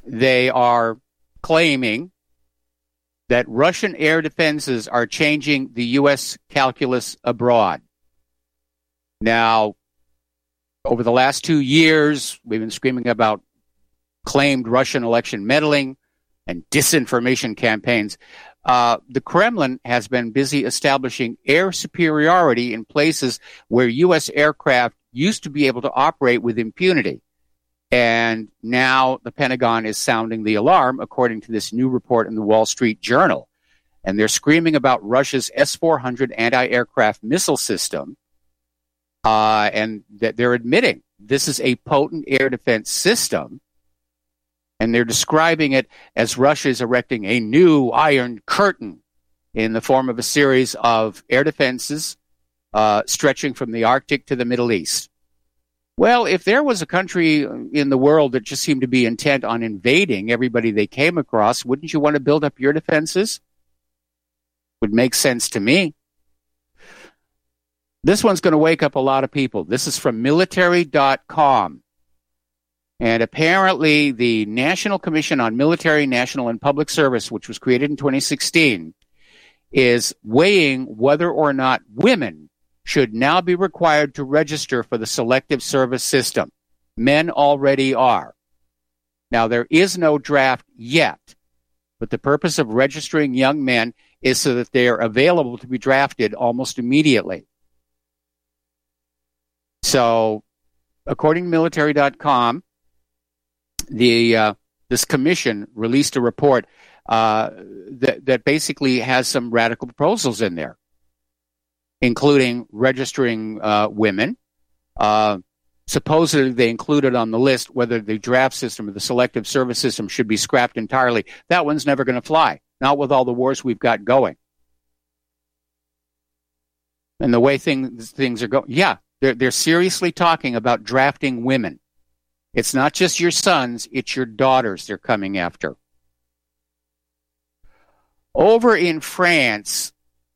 they are claiming that Russian air defenses are changing the U.S. calculus abroad. Now, over the last 2 years, we've been screaming about claimed Russian election meddling and disinformation campaigns. The Kremlin has been busy establishing air superiority in places where U.S. aircraft used to be able to operate with impunity. And now the Pentagon is sounding the alarm, according to this new report in the Wall Street Journal. And they're screaming about Russia's S-400 anti-aircraft missile system. And that they're admitting this is a potent air defense system. And they're describing it as Russia is erecting a new Iron Curtain in the form of a series of air defenses stretching from the Arctic to the Middle East. Well, if there was a country in the world that just seemed to be intent on invading everybody they came across, wouldn't you want to build up your defenses? Would make sense to me. This one's going to wake up a lot of people. This is from military.com. And apparently the National Commission on Military, National, and Public Service, which was created in 2016, is weighing whether or not women should now be required to register for the Selective Service System. Men already are. Now, there is no draft yet, but the purpose of registering young men is so that they are available to be drafted almost immediately. So, according to military.com, this commission released a report that basically has some radical proposals in there, including registering women. Supposedly, they included on the list whether the draft system or the Selective Service System should be scrapped entirely. That one's never going to fly, not with all the wars we've got going. And the way things are going, yeah, they're seriously talking about drafting women. It's not just your sons, it's your daughters they're coming after. Over in France,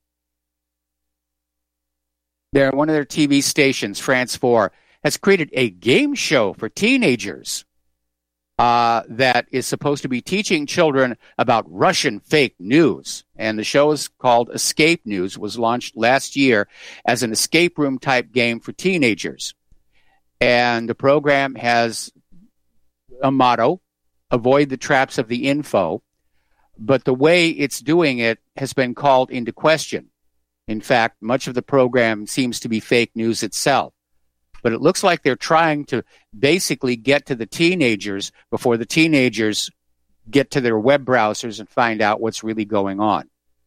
one of their TV stations, France 4, has created a game show for teenagers that is supposed to be teaching children about Russian fake news. And the show is called Escape News, was launched last year as an escape room type game for teenagers. And the program has a motto, avoid the traps of the info. But the way it's doing it has been called into question. In fact, much of the program seems to be fake news itself. But it looks like they're trying to basically get to the teenagers before the teenagers get to their web browsers and find out what's really going on.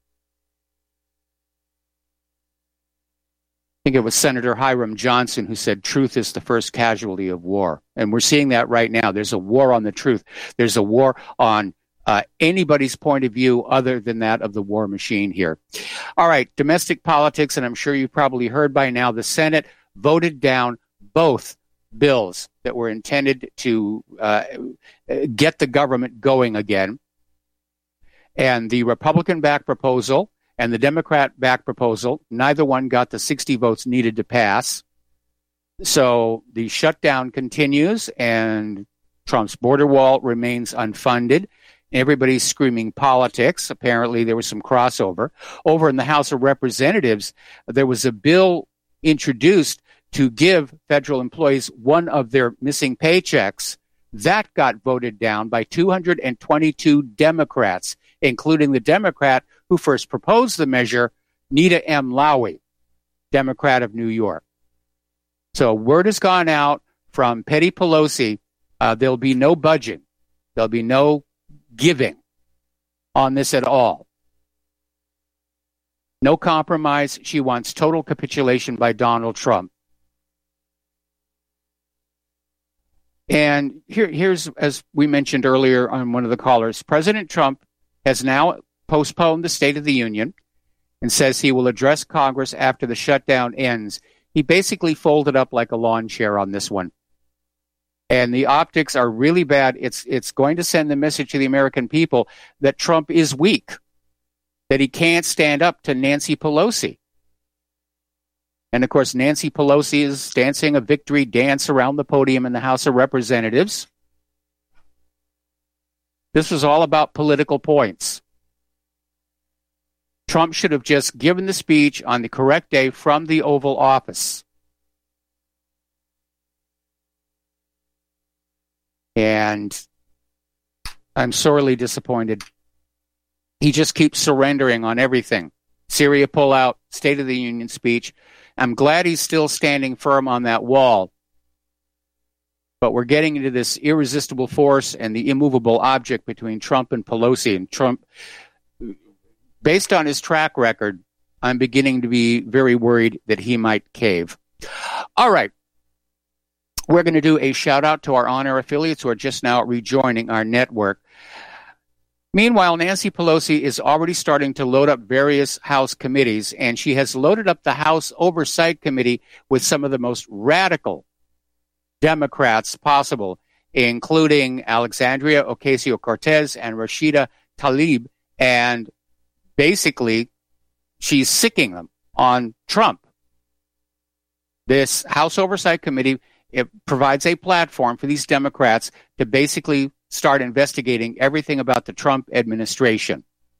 I think it was Senator Hiram Johnson who said truth is the first casualty of war. And we're seeing that right now. There's a war on the truth. There's a war on anybody's point of view other than that of the war machine here. All right, domestic politics, and I'm sure you've probably heard by now, the Senate voted down both bills that were intended to get the government going again. And the Republican-backed proposal and the Democrat-backed proposal, neither one got the 60 votes needed to pass. So the shutdown continues, and Trump's border wall remains unfunded. Everybody's screaming politics. Apparently, there was some crossover. Over in the House of Representatives, there was a bill introduced to give federal employees one of their missing paychecks. That got voted down by 222 Democrats, including the Democrat who first proposed the measure, Nita M. Lowey, Democrat of New York. So word has gone out from Petty Pelosi, there'll be no budging. There'll be no giving on this at all. No compromise. She wants total capitulation by Donald Trump. And here's, as we mentioned earlier on one of the callers, President Trump has now postponed the State of the Union and says he will address Congress after the shutdown ends. He basically folded up like a lawn chair on this one. And the optics are really bad. It's going to send the message to the American people that Trump is weak, that he can't stand up to Nancy Pelosi. And, of course, Nancy Pelosi is dancing a victory dance around the podium in the House of Representatives. This was all about political points. Trump should have just given the speech on the correct day from the Oval Office. And I'm sorely disappointed. He just keeps surrendering on everything. Syria pullout, State of the Union speech. I'm glad he's still standing firm on that wall. But we're getting into this irresistible force and the immovable object between Trump and Pelosi. And Trump, based on his track record, I'm beginning to be very worried that he might cave. All right. We're going to do a shout out to our on-air affiliates who are just now rejoining our network. Meanwhile, Nancy Pelosi is already starting to load up various House committees, and she has loaded up the House Oversight Committee with some of the most radical Democrats possible, including Alexandria Ocasio-Cortez and Rashida Tlaib, and basically she's sicking them on Trump. This House Oversight Committee, it provides a platform for these Democrats to basically start investigating everything about the Trump administration.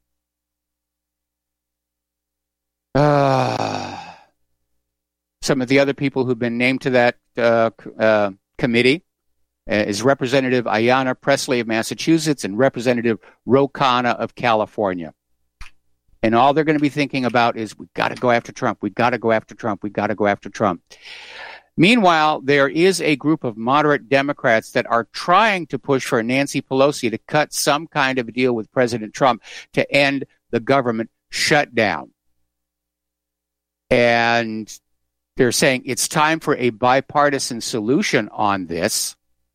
Some of the other people who've been named to that committee is Representative Ayanna Pressley of Massachusetts and Representative Ro Khanna of California. And all they're going to be thinking about is, we've got to go after Trump. We've got to go after Trump. We've got to go after Trump. Meanwhile, there is a group of moderate Democrats that are trying to push for Nancy Pelosi to cut some kind of a deal with President Trump to end the government shutdown. And they're saying it's time for a bipartisan solution on this.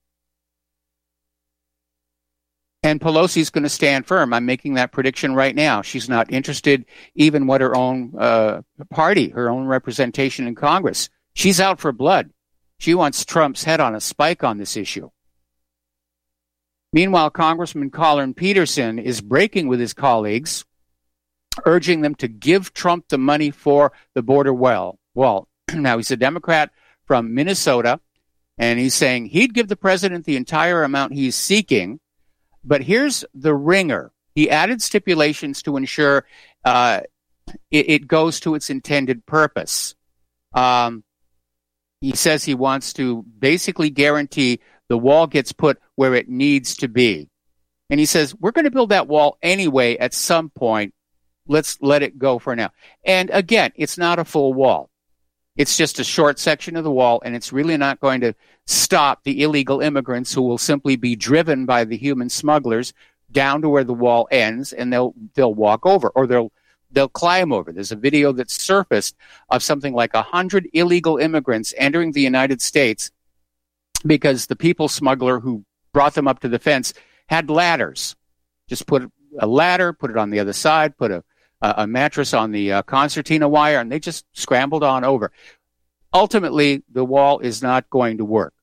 And Pelosi's going to stand firm. I'm making that prediction right now. She's not interested even what her own party, her own representation in Congress. She's out for blood. She wants Trump's head on a spike on this issue. Meanwhile, Congressman Collin Peterson is breaking with his colleagues, urging them to give Trump the money for the border wall. Now, he's a Democrat from Minnesota, and he's saying he'd give the president the entire amount he's seeking. But here's the ringer. He added stipulations to ensure it goes to its intended purpose. He says he wants to basically guarantee the wall gets put where it needs to be. And he says, we're going to build that wall anyway at some point. Let's let it go for now. And again, it's not a full wall. It's just a short section of the wall, and it's really not going to stop the illegal immigrants who will simply be driven by the human smugglers down to where the wall ends, and they'll walk over, or they'll climb over. There's a video that surfaced of something like 100 illegal immigrants entering the United States because the people smuggler who brought them up to the fence had ladders. Just put a ladder, put it on the other side, put a mattress on the concertina wire, and they just scrambled on over. Ultimately, the wall is not going to work.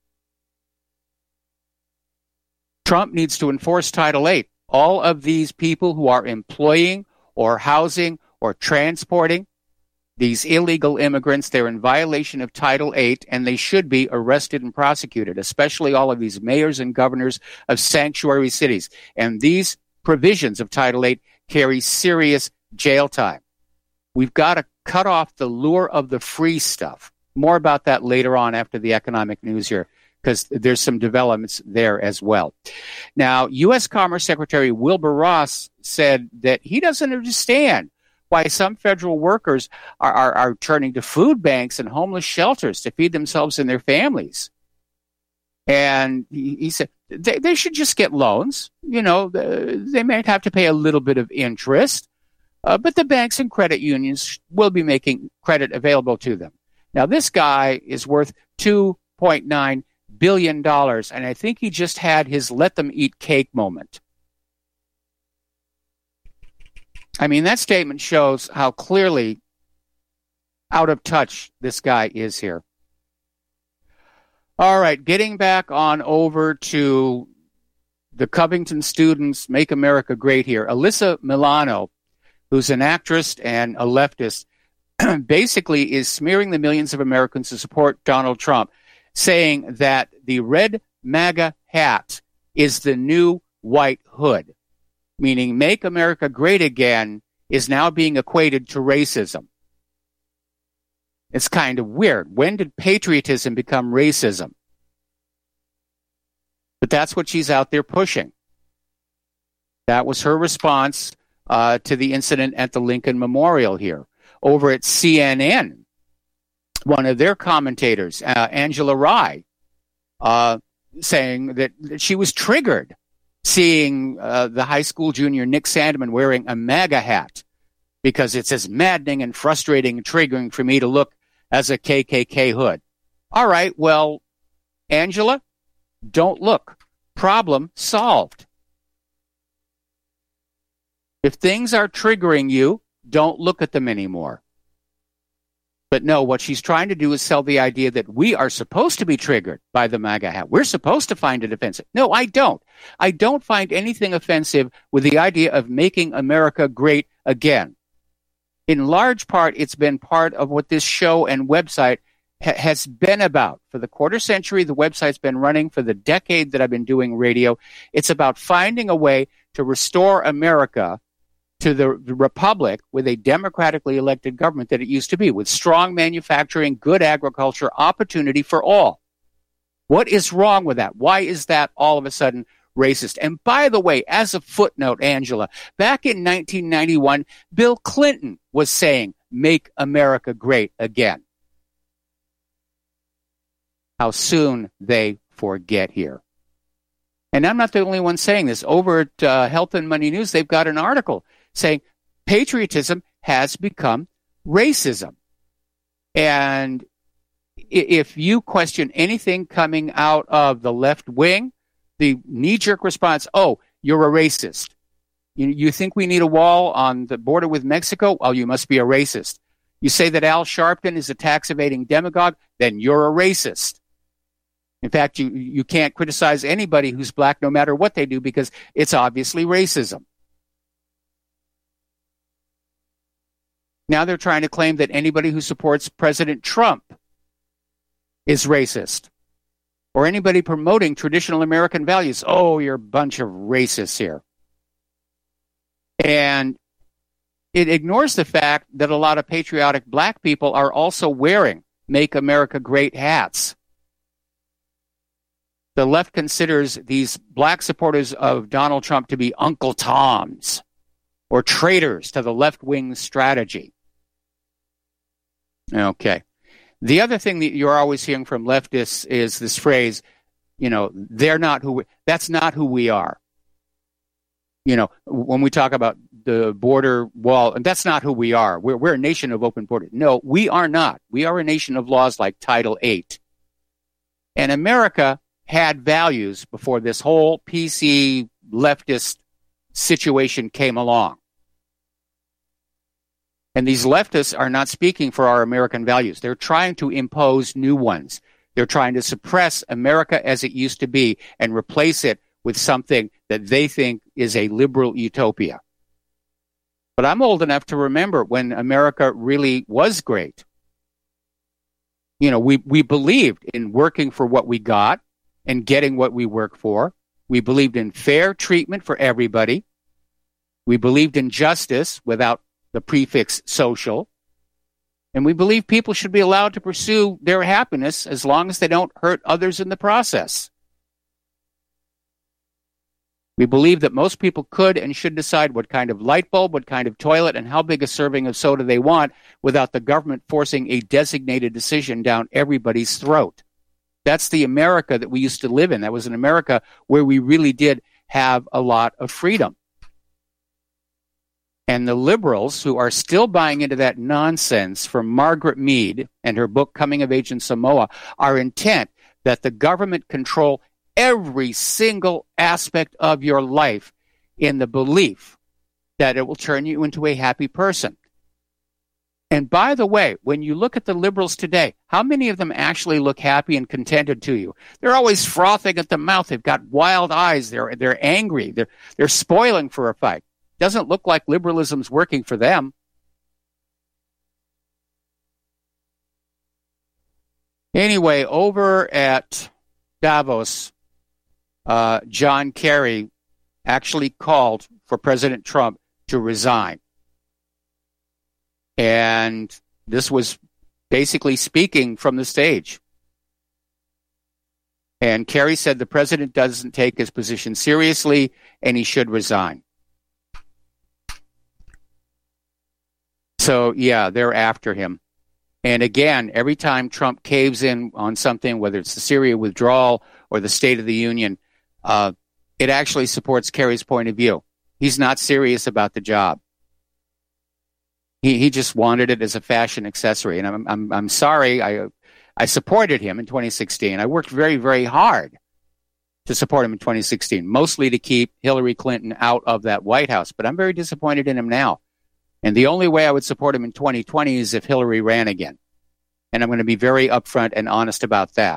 Trump needs to enforce Title VIII. All of these people who are employing or housing or transporting these illegal immigrants, they're in violation of Title VIII, and they should be arrested and prosecuted, especially all of these mayors and governors of sanctuary cities. And these provisions of Title VIII carry serious jail time. We've got to cut off the lure of the free stuff. More about that later on after the economic news here, because there's some developments there as well. Now, U.S. Commerce Secretary Wilbur Ross said that he doesn't understand why some federal workers are turning to food banks and homeless shelters to feed themselves and their families. And he said they should just get loans. You know, they might have to pay a little bit of interest, but the banks and credit unions will be making credit available to them. Now, this guy is worth $2.9 billion, and I think he just had his let them eat cake moment. I mean, that statement shows how clearly out of touch this guy is here. All right, getting back on over to the Covington students Make America Great here. Alyssa Milano, who's an actress and a leftist, basically is smearing the millions of Americans who support Donald Trump, saying that the red MAGA hat is the new white hood, meaning make America great again is now being equated to racism. It's kind of weird. When did patriotism become racism? But that's what she's out there pushing. That was her response to the incident at the Lincoln Memorial here. Over at CNN, one of their commentators, Angela Rye, saying that she was triggered seeing the high school junior Nick Sandmann wearing a MAGA hat because it's as maddening and frustrating and triggering for me to look as a KKK hood. All right, well, Angela, don't look. Problem solved. If things are triggering you, don't look at them anymore. But no, what she's trying to do is sell the idea that we are supposed to be triggered by the MAGA hat. We're supposed to find it offensive. No, I don't. I don't find anything offensive with the idea of making America great again. In large part, it's been part of what this show and website has been about. For the quarter century, the website's been running. For the decade that I've been doing radio, it's about finding a way to restore America to the republic with a democratically elected government that it used to be, with strong manufacturing, good agriculture, opportunity for all. What is wrong with that? Why is that all of a sudden racist? And by the way, as a footnote, Angela, back in 1991, Bill Clinton was saying, make America great again. How soon they forget here. And I'm not the only one saying this. Over at Health and Money News, they've got an article saying patriotism has become racism. And if you question anything coming out of the left wing, the knee-jerk response, oh, you're a racist. You think we need a wall on the border with Mexico? Oh, you must be a racist. You say that Al Sharpton is a tax-evading demagogue? Then you're a racist. In fact, you can't criticize anybody who's black no matter what they do because it's obviously racism. Now they're trying to claim that anybody who supports President Trump is racist. Or anybody promoting traditional American values. Oh, you're a bunch of racists here. And it ignores the fact that a lot of patriotic black people are also wearing Make America Great hats. The left considers these black supporters of Donald Trump to be Uncle Toms or traitors to the left-wing strategy. Okay. The other thing that you're always hearing from leftists is this phrase, that's not who we are. When we talk about the border wall, and that's not who we are. We're a nation of open borders. No, we are not. We are a nation of laws like Title VIII. And America had values before this whole PC leftist situation came along. And these leftists are not speaking for our American values. They're trying to impose new ones. They're trying to suppress America as it used to be and replace it with something that they think is a liberal utopia. But I'm old enough to remember when America really was great. We believed in working for what we got and getting what we work for. We believed in fair treatment for everybody. We believed in justice without the prefix social. And we believe people should be allowed to pursue their happiness as long as they don't hurt others in the process. We believe that most people could and should decide what kind of light bulb, what kind of toilet, and how big a serving of soda they want without the government forcing a designated decision down everybody's throat. That's the America that we used to live in. That was an America where we really did have a lot of freedom. And the liberals who are still buying into that nonsense from Margaret Mead and her book Coming of Age in Samoa are intent that the government control every single aspect of your life in the belief that it will turn you into a happy person. And by the way, when you look at the liberals today, how many of them actually look happy and contented to you? They're always frothing at the mouth. They've got wild eyes. They're angry. They're spoiling for a fight. Doesn't look like liberalism's working for them. Anyway, over at Davos, John Kerry actually called for President Trump to resign. And this was basically speaking from the stage. And Kerry said the president doesn't take his position seriously and he should resign. So, yeah, they're after him. And again, every time Trump caves in on something, whether it's the Syria withdrawal or the State of the Union, it actually supports Kerry's point of view. He's not serious about the job. He just wanted it as a fashion accessory. And I'm sorry, I supported him in 2016. I worked very, very hard to support him in 2016, mostly to keep Hillary Clinton out of that White House. But I'm very disappointed in him now. And the only way I would support him in 2020 is if Hillary ran again. And I'm going to be very upfront and honest about that.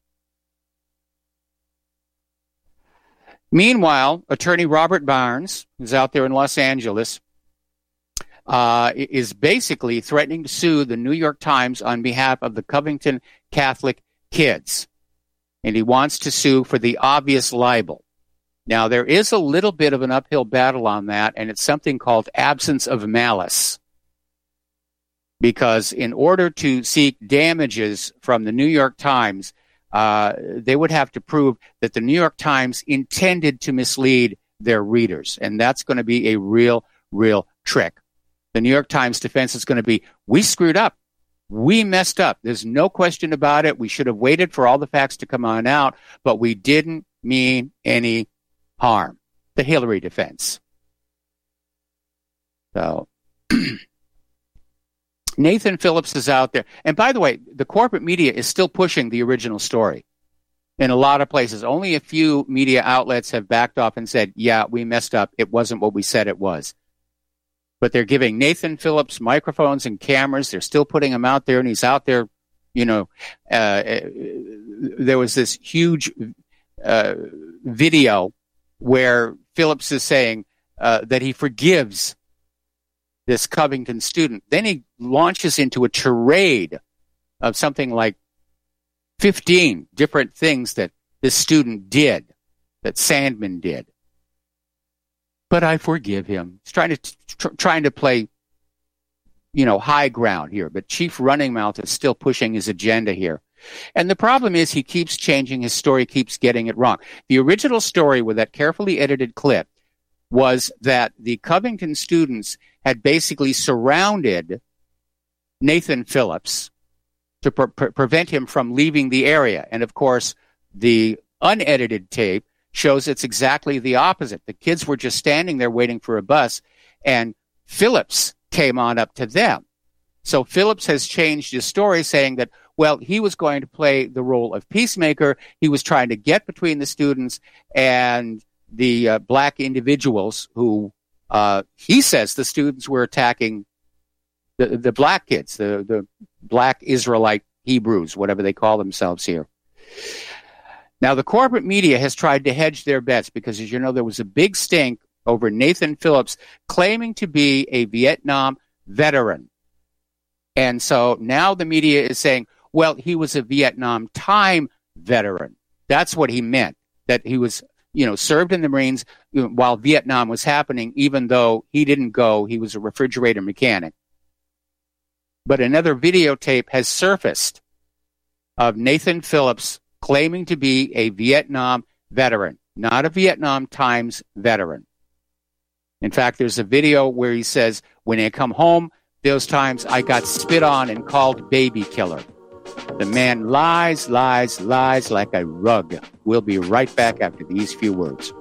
Meanwhile, attorney Robert Barnes, who's out there in Los Angeles, is basically threatening to sue the New York Times on behalf of the Covington Catholic kids. And he wants to sue for the obvious libel. Now, there is a little bit of an uphill battle on that, and it's something called absence of malice. Because in order to seek damages from the New York Times, they would have to prove that the New York Times intended to mislead their readers. And that's going to be a real trick. The New York Times defense is going to be, we screwed up. We messed up. There's no question about it. We should have waited for all the facts to come on out, but we didn't mean any harm. The Hillary defense. So Nathan Phillips is out there. And by the way, the corporate media is still pushing the original story in a lot of places. Only a few media outlets have backed off and said, yeah, we messed up. It wasn't what we said it was. But they're giving Nathan Phillips microphones and cameras. They're still putting him out there, and he's out there. You know, there was this huge video where Phillips is saying that he forgives this Covington student. Then he launches into a tirade of something like 15 different things that this student did, that Sandman did. But I forgive him. He's trying to play, high ground here. But Chief Running Mouth is still pushing his agenda here. And the problem is he keeps changing his story, keeps getting it wrong. The original story with that carefully edited clip was that the Covington students had basically surrounded Nathan Phillips to prevent him from leaving the area. And of course, the unedited tape shows it's exactly the opposite. The kids were just standing there waiting for a bus, and Phillips came on up to them. So Phillips has changed his story, saying that, well, he was going to play the role of peacemaker. He was trying to get between the students and the black individuals who, he says the students were attacking the black kids, the black Israelite Hebrews, whatever they call themselves here. Now, the corporate media has tried to hedge their bets because, as you know, there was a big stink over Nathan Phillips claiming to be a Vietnam veteran. And so now the media is saying, well, he was a Vietnam time veteran. That's what he meant, that he was, served in the Marines while Vietnam was happening, even though he didn't go. He was a refrigerator mechanic. But another videotape has surfaced of Nathan Phillips claiming to be a Vietnam veteran, not a Vietnam Times veteran. In fact, there's a video where he says, when I come home, those times I got spit on and called baby killer. The man lies like a rug. We'll be right back after these few words.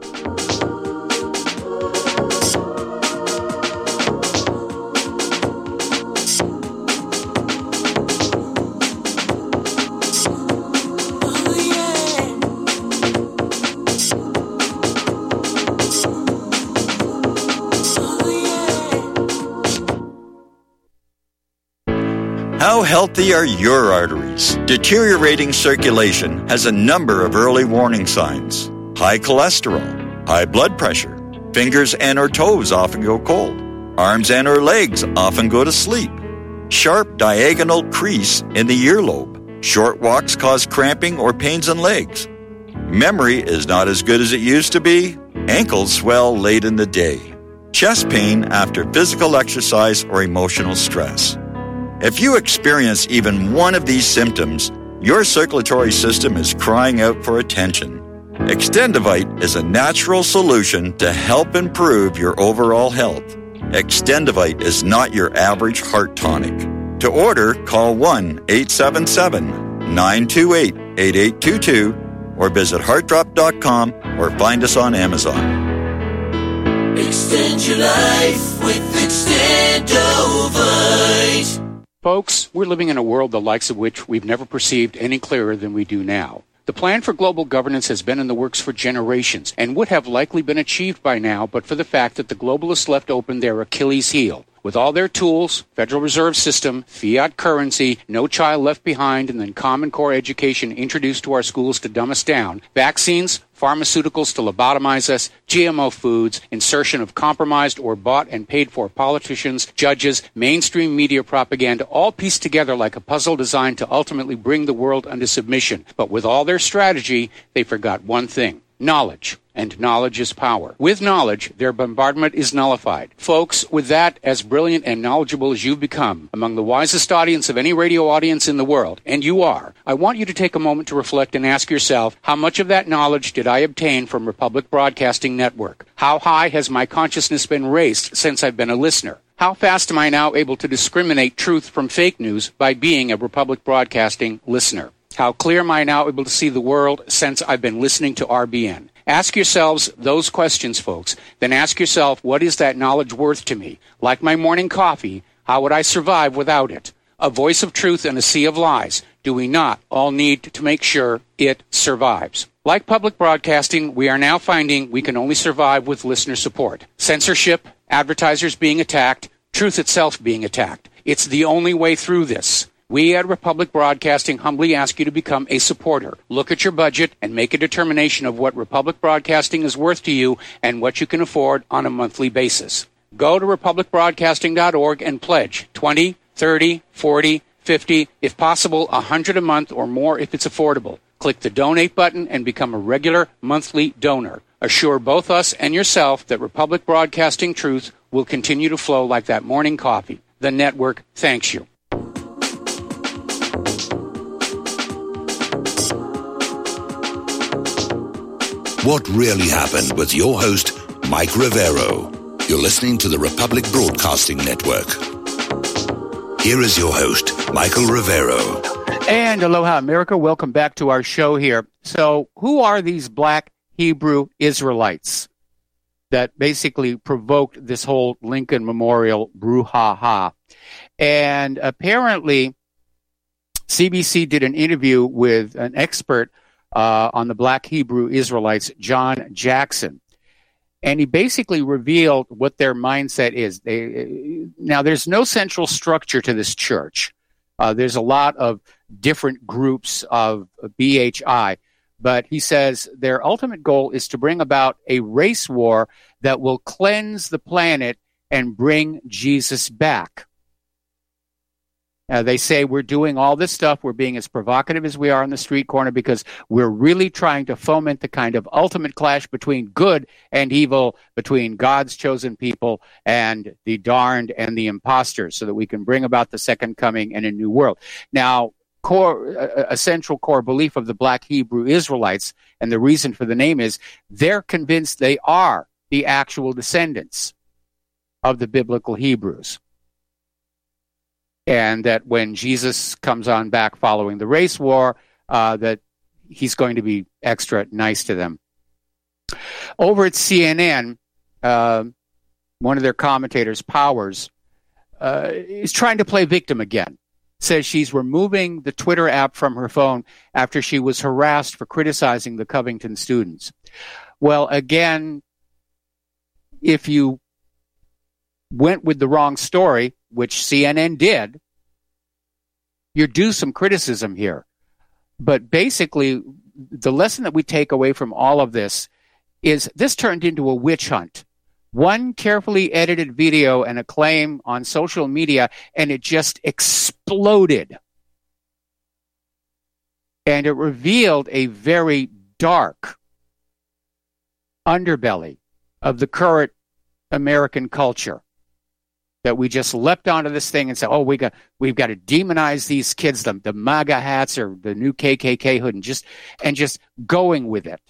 How healthy are your arteries? Deteriorating circulation has a number of early warning signs. High cholesterol, high blood pressure, fingers and or toes often go cold, arms and or legs often go to sleep, sharp diagonal crease in the earlobe, short walks cause cramping or pains in legs, memory is not as good as it used to be, ankles swell late in the day, chest pain after physical exercise or emotional stress. If you experience even one of these symptoms, your circulatory system is crying out for attention. Extendivite is a natural solution to help improve your overall health. Extendivite is not your average heart tonic. To order, call 1-877-928-8822 or visit heartdrop.com or find us on Amazon. Extend your life with Extendovite. Folks, we're living in a world the likes of which we've never perceived any clearer than we do now. The plan for global governance has been in the works for generations and would have likely been achieved by now but for the fact that the globalists left open their Achilles heel. With all their tools, Federal Reserve System, fiat currency, no child left behind, and then Common Core education introduced to our schools to dumb us down, vaccines, pharmaceuticals to lobotomize us, GMO foods, insertion of compromised or bought and paid for politicians, judges, mainstream media propaganda, all pieced together like a puzzle designed to ultimately bring the world under submission. But with all their strategy, they forgot one thing: knowledge. And knowledge is power. With knowledge, their bombardment is nullified. Folks, with that, as brilliant and knowledgeable as you've become, among the wisest audience of any radio audience in the world, and you are, I want you to take a moment to reflect and ask yourself, how much of that knowledge did I obtain from Republic Broadcasting Network? How high has my consciousness been raised since I've been a listener? How fast am I now able to discriminate truth from fake news by being a Republic Broadcasting listener? How clear am I now able to see the world since I've been listening to RBN? Ask yourselves those questions, folks. Then ask yourself, what is that knowledge worth to me? Like my morning coffee, how would I survive without it? A voice of truth in a sea of lies. Do we not all need to make sure it survives? Like public broadcasting, we are now finding we can only survive with listener support. Censorship, advertisers being attacked, truth itself being attacked. It's the only way through this. We at Republic Broadcasting humbly ask you to become a supporter. Look at your budget and make a determination of what Republic Broadcasting is worth to you and what you can afford on a monthly basis. Go to republicbroadcasting.org and pledge $20, $30, $40, $50, if possible, $100 a month or more if it's affordable. Click the donate button and become a regular monthly donor. Assure both us and yourself that Republic Broadcasting truth will continue to flow like that morning coffee. The network thanks you. What really happened with your host, Mike Rivero. You're listening to the Republic Broadcasting Network. Here is your host, Michael Rivero. And aloha, America. Welcome back to our show here. So who are these black Hebrew Israelites that basically provoked this whole Lincoln Memorial brouhaha? And apparently, CBC did an interview with an expert on the black Hebrew Israelites, John Jackson. And he basically revealed what their mindset is. Now, there's no central structure to this church. There's a lot of different groups of BHI. But he says their ultimate goal is to bring about a race war that will cleanse the planet and bring Jesus back. They say we're doing all this stuff, we're being as provocative as we are on the street corner because we're really trying to foment the kind of ultimate clash between good and evil, between God's chosen people and the darned and the imposters, so that we can bring about the second coming and a new world. Now, a central core belief of the black Hebrew Israelites, and the reason for the name is they're convinced they are the actual descendants of the biblical Hebrews. And that when Jesus comes on back following the race war, that he's going to be extra nice to them. Over at CNN, one of their commentators, Powers, is trying to play victim again. Says she's removing the Twitter app from her phone after she was harassed for criticizing the Covington students. Well, again, if you went with the wrong story, which CNN did, you're due some criticism here. But basically, the lesson that we take away from all of this is this turned into a witch hunt. One carefully edited video and a claim on social media, and it just exploded. And it revealed a very dark underbelly of the current American culture, that we just leapt onto this thing and said, oh, we've got to demonize these kids, the MAGA hats or the new KKK hood, and just going with it.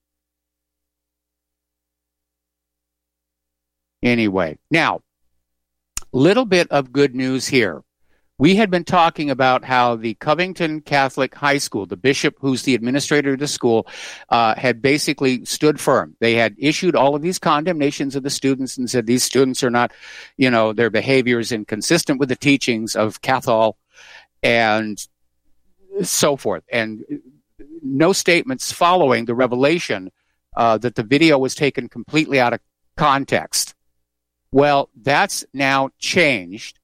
Anyway, now, little bit of good news here. We had been talking about how the Covington Catholic High School, the bishop who's the administrator of the school, had basically stood firm. They had issued all of these condemnations of the students and said these students are not, their behavior is inconsistent with the teachings of Cathol and so forth. And no statements following the revelation that the video was taken completely out of context. Well, that's now changed.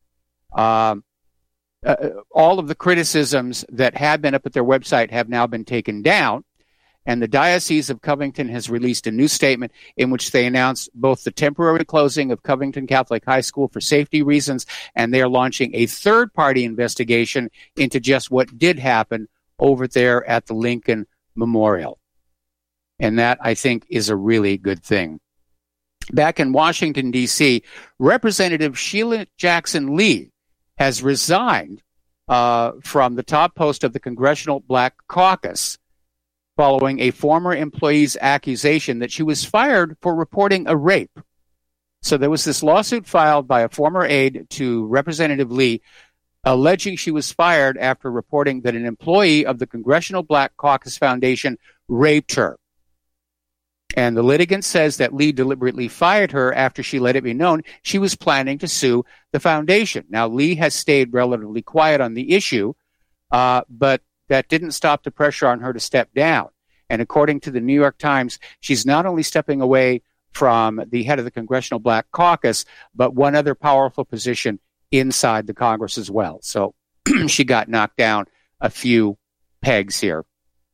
All of the criticisms that had been up at their website have now been taken down, and the Diocese of Covington has released a new statement in which they announced both the temporary closing of Covington Catholic High School for safety reasons, and they are launching a third-party investigation into just what did happen over there at the Lincoln Memorial. And that, I think, is a really good thing. Back in Washington, D.C., Representative Sheila Jackson Lee has resigned from the top post of the Congressional Black Caucus following a former employee's accusation that she was fired for reporting a rape. So there was this lawsuit filed by a former aide to Representative Lee alleging she was fired after reporting that an employee of the Congressional Black Caucus Foundation raped her. And the litigant says that Lee deliberately fired her after she let it be known she was planning to sue the foundation. Now, Lee has stayed relatively quiet on the issue, but that didn't stop the pressure on her to step down. And according to the New York Times, she's not only stepping away from the head of the Congressional Black Caucus, but one other powerful position inside the Congress as well. So she got knocked down a few pegs here.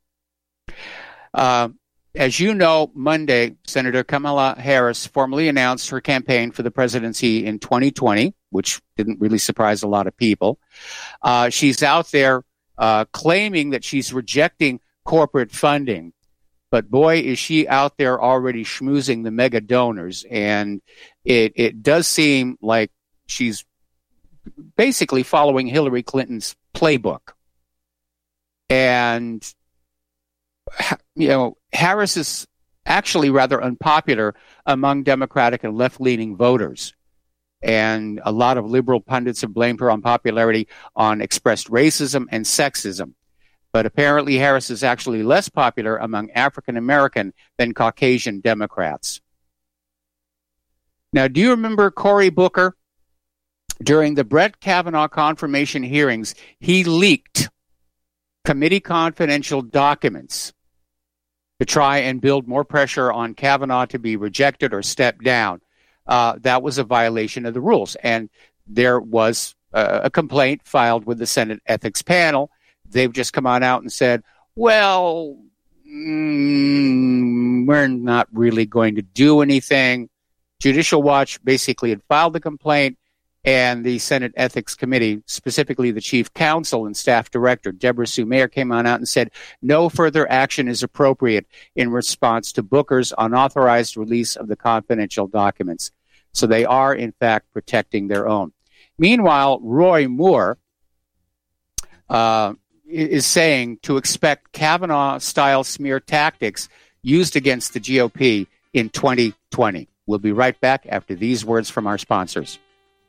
As you know, Monday, Senator Kamala Harris formally announced her campaign for the presidency in 2020, which didn't really surprise a lot of people. She's out there claiming that she's rejecting corporate funding. But boy, is she out there already schmoozing the mega donors. And it does seem like she's basically following Hillary Clinton's playbook. And Harris is actually rather unpopular among Democratic and left-leaning voters. And a lot of liberal pundits have blamed her unpopularity on expressed racism and sexism. But apparently Harris is actually less popular among African-American than Caucasian Democrats. Now, do you remember Cory Booker? During the Brett Kavanaugh confirmation hearings, he leaked committee confidential documents to try and build more pressure on Kavanaugh to be rejected or step down. That was a violation of the rules. And there was a complaint filed with the Senate Ethics Panel. They've just come on out and said, well, we're not really going to do anything. Judicial Watch basically had filed the complaint, and the Senate Ethics Committee, specifically the Chief Counsel and Staff Director, Deborah Sue Mayer, came on out and said no further action is appropriate in response to Booker's unauthorized release of the confidential documents. So they are, in fact, protecting their own. Meanwhile, Roy Moore is saying to expect Kavanaugh-style smear tactics used against the GOP in 2020. We'll be right back after these words from our sponsors.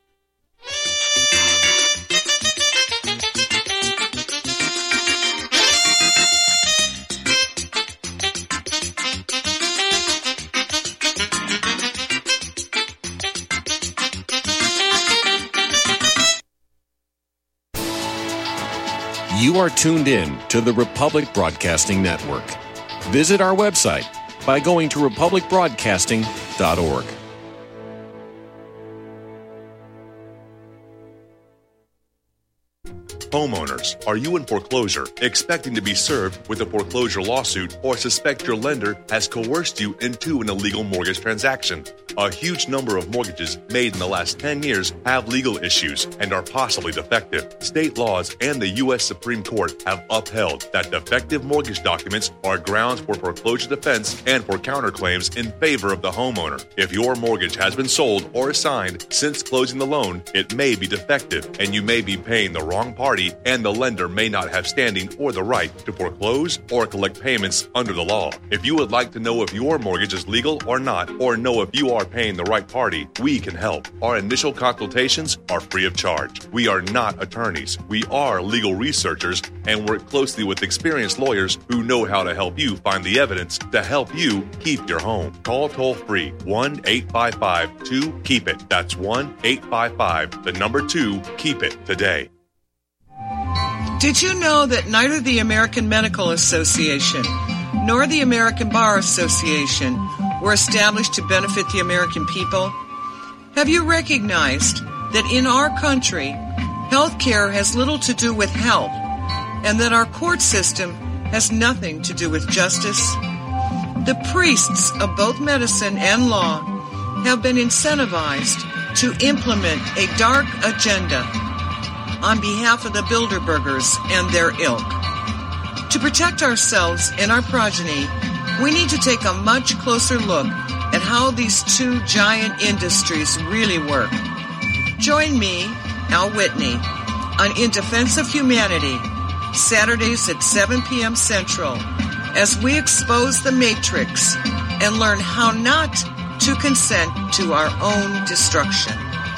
You are tuned in to the Republic Broadcasting Network. Visit our website by going to republicbroadcasting.org. Homeowners, are you in foreclosure, expecting to be served with a foreclosure lawsuit, or suspect your lender has coerced you into an illegal mortgage transaction? A huge number of mortgages made in the last 10 years have legal issues and are possibly defective. State laws and the U.S. Supreme Court have upheld that defective mortgage documents are grounds for foreclosure defense and for counterclaims in favor of the homeowner. If your mortgage has been sold or assigned since closing the loan, it may be defective and you may be paying the wrong party, and the lender may not have standing or the right to foreclose or collect payments under the law. If you would like to know if your mortgage is legal or not, or know if you are paying the right party, we can help. Our initial consultations are free of charge. We are not attorneys. We are legal researchers and work closely with experienced lawyers who know how to help you find the evidence to help you keep your home. Call toll-free 1-855-2-KEEP-IT. That's 1-855-2-KEEP-IT today. Did you know that neither the American Medical Association nor the American Bar Association were established to benefit the American people? Have you recognized that in our country, healthcare has little to do with health, and that our court system has nothing to do with justice? The priests of both medicine and law have been incentivized to implement a dark agenda on behalf of the Bilderbergers and their ilk. To protect ourselves and our progeny, we need to take a much closer look at how these two giant industries really work. Join me, Al Whitney, on In Defense of Humanity, Saturdays at 7 p.m. Central, as we expose the Matrix and learn how not to consent to our own destruction.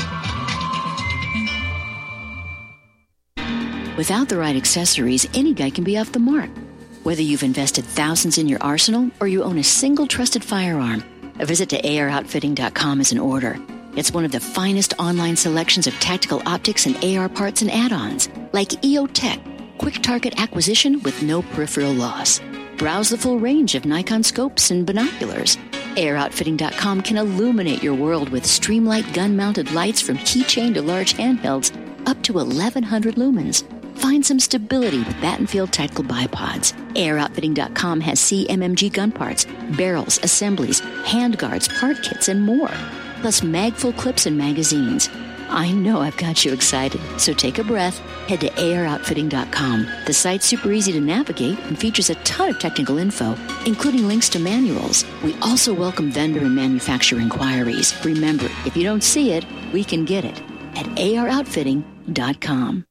Without the right accessories, any guy can be off the mark. Whether you've invested thousands in your arsenal or you own a single trusted firearm, a visit to AROutfitting.com is in order. It's one of the finest online selections of tactical optics and AR parts and add-ons, like EOTech, quick target acquisition with no peripheral loss. Browse the full range of Nikon scopes and binoculars. AROutfitting.com can illuminate your world with Streamlight gun-mounted lights from keychain to large handhelds up to 1,100 lumens. Find some stability with Battenfield Tactical Bipods. AirOutfitting.com has CMMG gun parts, barrels, assemblies, handguards, part kits, and more. Plus mag-full clips and magazines. I know I've got you excited, so take a breath. Head to AirOutfitting.com. The site's super easy to navigate and features a ton of technical info, including links to manuals. We also welcome vendor and manufacturer inquiries. Remember, if you don't see it, we can get it at AirOutfitting.com.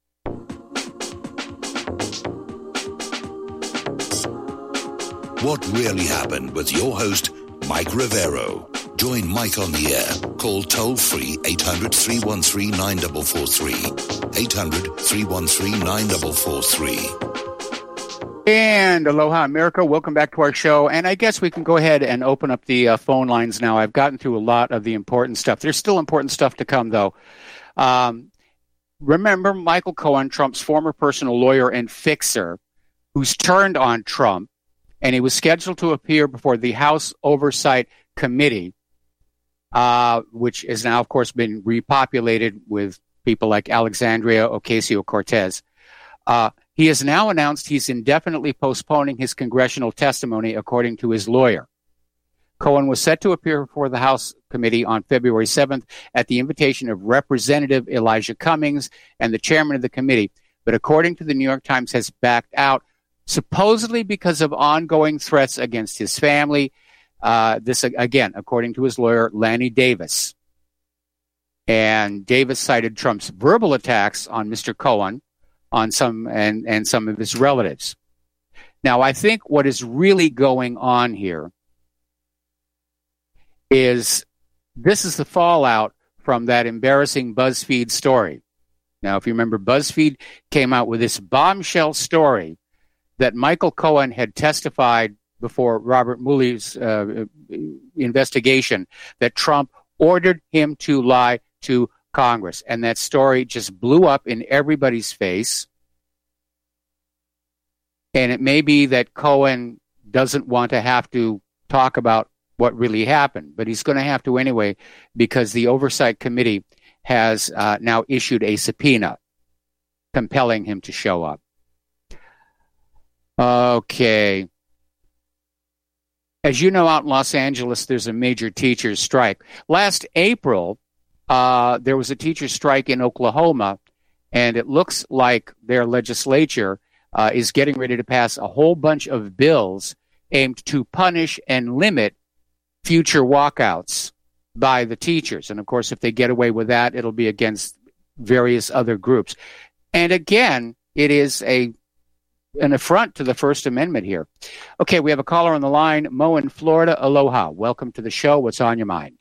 What really happened with your host, Mike Rivero. Join Mike on the air. Call toll-free 800-313-9443. 800-313-9443. And aloha, America. Welcome back to our show. And I guess we can go ahead and open up the phone lines now. I've gotten through a lot of the important stuff. There's still important stuff to come, though. Remember Michael Cohen, Trump's former personal lawyer and fixer, who's turned on Trump, and he was scheduled to appear before the House Oversight Committee, which has now, of course, been repopulated with people like Alexandria Ocasio-Cortez. He has now announced he's indefinitely postponing his congressional testimony, according to his lawyer. Cohen was set to appear before the House Committee on February 7th at the invitation of Representative Elijah Cummings and the chairman of the committee, but according to the New York Times, has backed out, supposedly because of ongoing threats against his family. This, again, according to his lawyer, Lanny Davis. And Davis cited Trump's verbal attacks on Mr. Cohen on some and some of his relatives. Now, I think what is really going on here is this is the fallout from that embarrassing BuzzFeed story. Now, if you remember, BuzzFeed came out with this bombshell story that Michael Cohen had testified before Robert Mueller's investigation that Trump ordered him to lie to Congress. And that story just blew up in everybody's face. And it may be that Cohen doesn't want to have to talk about what really happened, but he's going to have to anyway, because the Oversight Committee has now issued a subpoena compelling him to show up. Okay. As you know, out in Los Angeles, there's a major teachers' strike. Last April, there was a teachers' strike in Oklahoma, and it looks like their legislature is getting ready to pass a whole bunch of bills aimed to punish and limit future walkouts by the teachers. And, of course, if they get away with that, it'll be against various other groups. And, again, it is an affront to the First Amendment here. Okay, we have a caller on the line, Mo in Florida. Aloha. Welcome to the show. What's on your mind?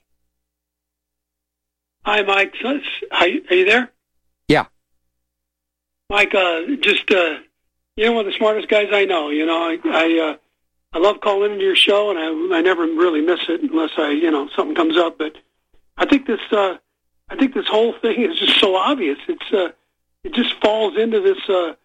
Hi, Mike. Are you there? Yeah. Mike, you're one of the smartest guys I know. You know, I love calling into your show, and I never really miss it unless something comes up. But I think this whole thing is just so obvious. It just falls into this,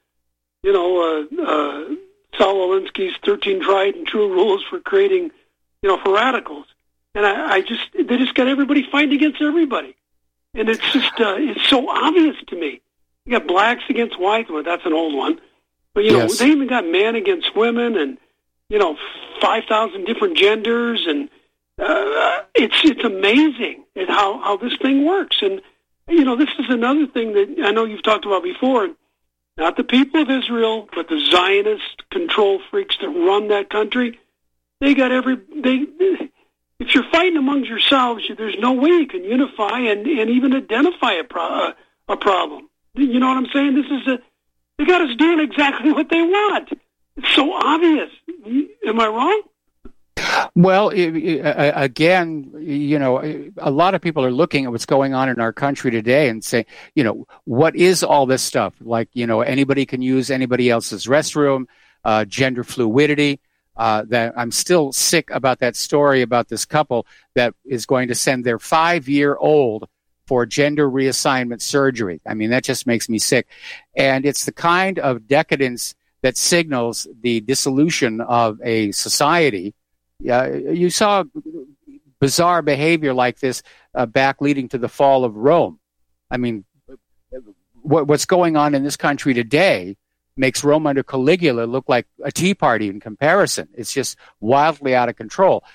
Saul Alinsky's 13 tried and true rules for creating, for radicals. And they just got everybody fighting against everybody. And it's just, it's so obvious to me. You got blacks against whites. Well, that's an old one. But, yes. They even got men against women and, 5,000 different genders. And it's amazing at how this thing works. And, this is another thing that I know you've talked about before. Not the people of Israel, but the Zionist control freaks that run that country. They got if you're fighting amongst yourselves, there's no way you can unify and even identify a problem. You know what I'm saying? They got us doing exactly what they want. It's so obvious. Am I wrong? Well, again, a lot of people are looking at what's going on in our country today and say, what is all this stuff? Like, anybody can use anybody else's restroom, gender fluidity. That I'm still sick about that story about this couple that is going to send their 5-year-old for gender reassignment surgery. I mean, that just makes me sick. And it's the kind of decadence that signals the dissolution of a society. You saw bizarre behavior like this back leading to the fall of Rome. I mean, what's going on in this country today makes Rome under Caligula look like a tea party in comparison. It's just wildly out of control.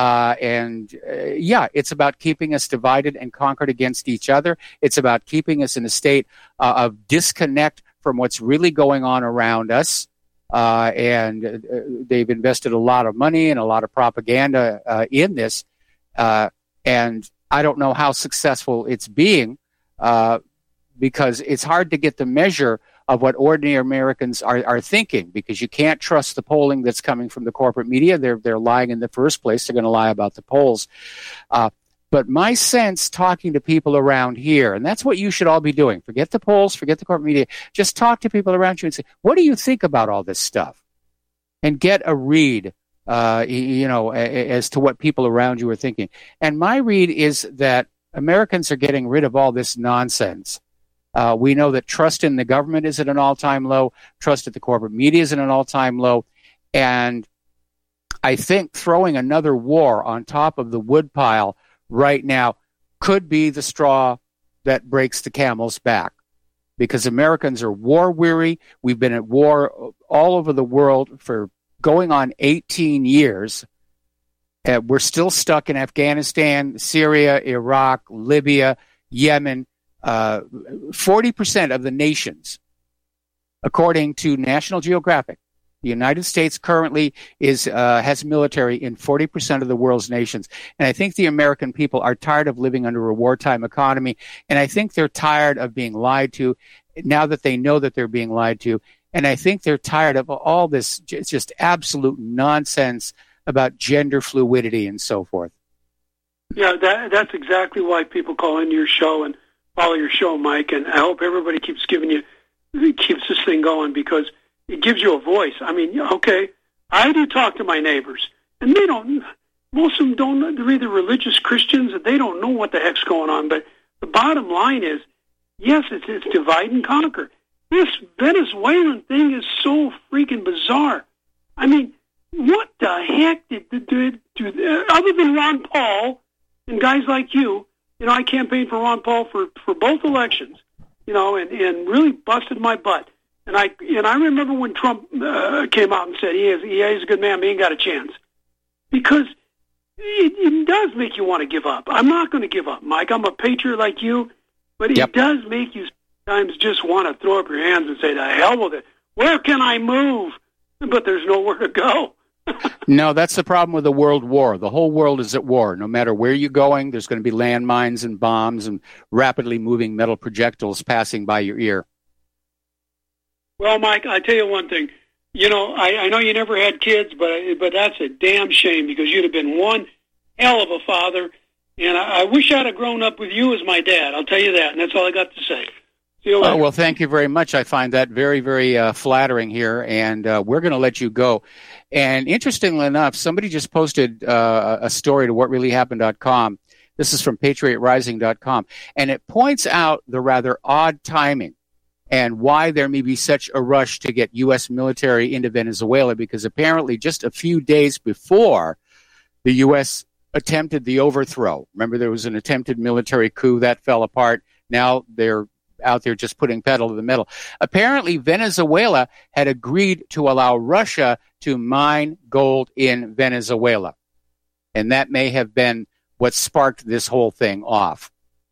It's about keeping us divided and conquered against each other. It's about keeping us in a state of disconnect from what's really going on around us. They've invested a lot of money and a lot of propaganda in this. And I don't know how successful it's being because it's hard to get the measure of what ordinary Americans are thinking, because you can't trust the polling that's coming from the corporate media. They're lying in the first place. They're going to lie about the polls. But my sense, talking to people around here, and that's what you should all be doing. Forget the polls, forget the corporate media. Just talk to people around you and say, what do you think about all this stuff? And get a read, as to what people around you are thinking. And my read is that Americans are getting rid of all this nonsense. We know that trust in the government is at an all-time low. Trust at the corporate media is at an all-time low. And I think throwing another war on top of the woodpile right now could be the straw that breaks the camel's back, because Americans are war-weary. We've been at war all over the world for going on 18 years. We're still stuck in Afghanistan, Syria, Iraq, Libya, Yemen. 40% of the nations, according to National Geographic, the United States currently has military in 40% of the world's nations. And I think the American people are tired of living under a wartime economy. And I think they're tired of being lied to now that they know that they're being lied to. And I think they're tired of all this just absolute nonsense about gender fluidity and so forth. Yeah, that's exactly why people call into your show and follow your show, Mike, and I hope everybody keeps this thing going, because it gives you a voice. I mean, okay, I do talk to my neighbors, and most of them don't, they're either religious Christians, and they don't know what the heck's going on, but the bottom line is, yes, it's divide and conquer. This Venezuelan thing is so freaking bizarre. I mean, what the heck did other than Ron Paul and guys like you, I campaigned for Ron Paul for both elections, and really busted my butt. And I remember when Trump came out and said he is a good man, but he ain't got a chance. because it does make you want to give up. I'm not going to give up, Mike. I'm a patriot like you, but it does make you sometimes just want to throw up your hands and say, "The hell with it. Where can I move?" But there's nowhere to go. No, that's the problem with the world war. The whole world is at war. No matter where you're going, there's going to be landmines and bombs and rapidly moving metal projectiles passing by your ear. Well, Mike, I tell you one thing. You know, I know you never had kids, but that's a damn shame because you'd have been one hell of a father. And I wish I'd have grown up with you as my dad. I'll tell you that, and that's all I got to say. See you later. Oh, well, thank you very much. I find that very, very flattering here, and we're going to let you go. And interestingly enough, somebody just posted a story to whatreallyhappened.com. This is from patriotrising.com, and it points out the rather odd timing and why there may be such a rush to get U.S. military into Venezuela, because apparently just a few days before the U.S. attempted the overthrow. Remember, there was an attempted military coup that fell apart. Now they're out there just putting pedal to the metal. Apparently, Venezuela had agreed to allow Russia to mine gold in Venezuela. And that may have been what sparked this whole thing off.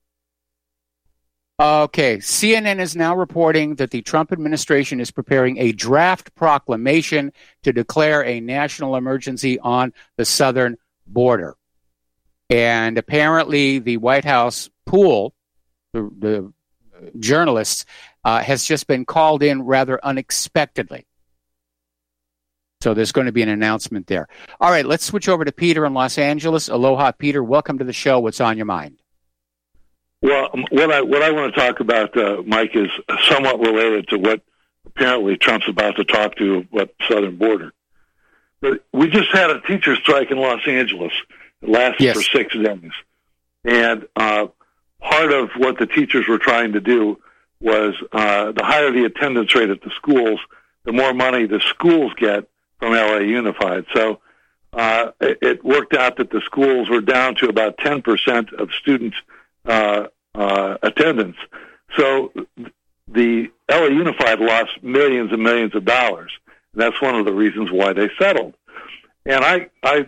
Okay, CNN is now reporting that the Trump administration is preparing a draft proclamation to declare a national emergency on the southern border. And apparently the White House pool, the journalists, has just been called in rather unexpectedly. So there's going to be an announcement there. All right, let's switch over to Peter in Los Angeles. Aloha, Peter. Welcome to the show. What's on your mind? Well, what I want to talk about, Mike, is somewhat related to what apparently Trump's about to talk to about the southern border. But we just had a teacher strike in Los Angeles. It lasted for 6 days. And part of what the teachers were trying to do was the higher the attendance rate at the schools, the more money the schools get from LA Unified. So it worked out that the schools were down to about 10% of students' attendance. So the LA Unified lost millions and millions of dollars. And that's one of the reasons why they settled. And I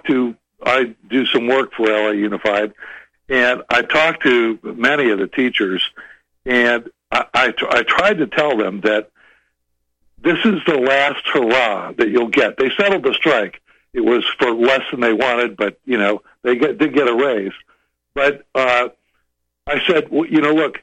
do some work for LA Unified, and I talked to many of the teachers, and I tried to tell them that this is the last hurrah that you'll get. They settled the strike. It was for less than they wanted, but, you know, they did get a raise. But I said, well, you know, look,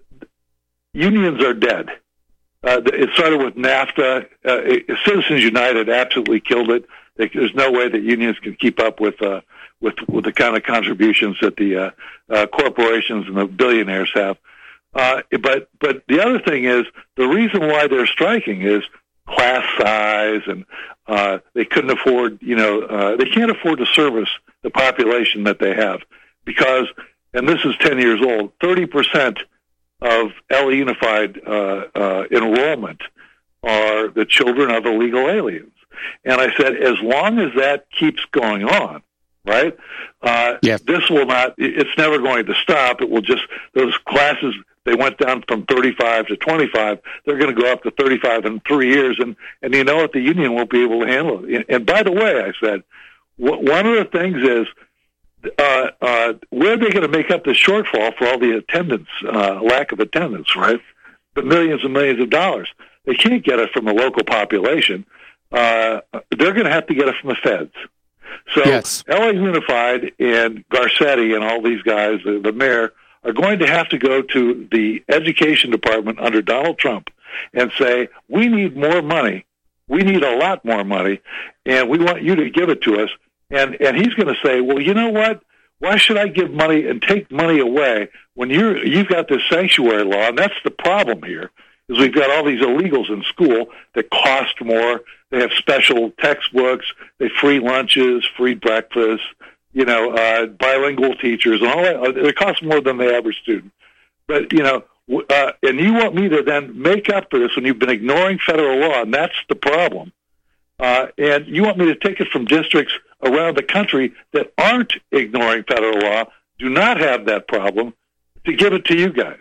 unions are dead. It started with NAFTA. Citizens United absolutely killed it. There's no way that unions can keep up with the kind of contributions that the corporations and the billionaires have. But the other thing is, the reason why they're striking is class size, and they couldn't afford, they can't afford to service the population that they have because, and this is 10 years old, 30% of LA Unified enrollment are the children of illegal aliens. And I said, as long as that keeps going on, right, this will not, it's never going to stop. It will just, those classes, they went down from 35 to 25. They're going to go up to 35 in 3 years. And you know what? The union won't be able to handle it. And by the way, I said, one of the things is, where are they going to make up the shortfall for all the attendance, lack of attendance, right? The millions and millions of dollars. They can't get it from the local population. They're going to have to get it from the feds. So LA Unified and Garcetti and all these guys, the mayor, are going to have to go to the education department under Donald Trump and say, we need more money. We need a lot more money, and we want you to give it to us. And he's going to say, well, you know what? Why should I give money and take money away when you've got this sanctuary law? And that's the problem here, is we've got all these illegals in school that cost more. They have special textbooks, they free lunches, free breakfast, bilingual teachers, and all that. It costs more than the average student. But, and you want me to then make up for this when you've been ignoring federal law, and that's the problem. And you want me to take it from districts around the country that aren't ignoring federal law, do not have that problem, to give it to you guys.